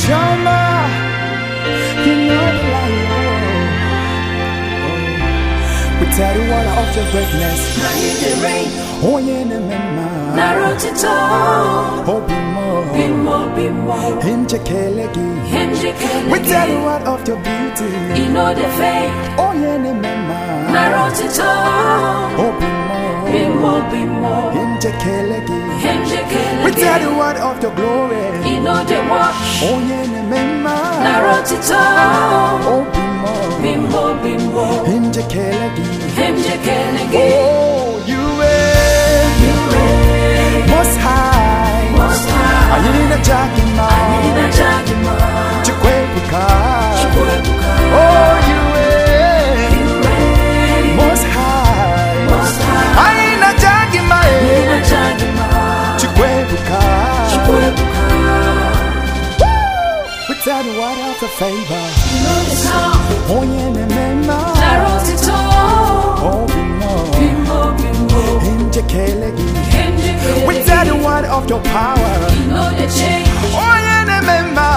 Shama, you know the light. We tell the water of your greatness. Oh, yeah, the mema. Oh, bimo. Hinjakelegi. We tell the water of your beauty. Oh, yeah, the mema. Oh, bimo. Hinjakelegi. We tell the word of your glory. Oh, yeah, the mema. Oh, bimo. Hinjakelegi. Oh, you reign. Most high. I need a Jakima. Chikwebuka. Oh, you reign. Most high. I need a Jakima. Chikwebuka. We tell the word of the favor. Oh, yeah, the mema. Oh, bimo. Hinjakelegi. We tell the word of your power. Oh, yeah, the mema.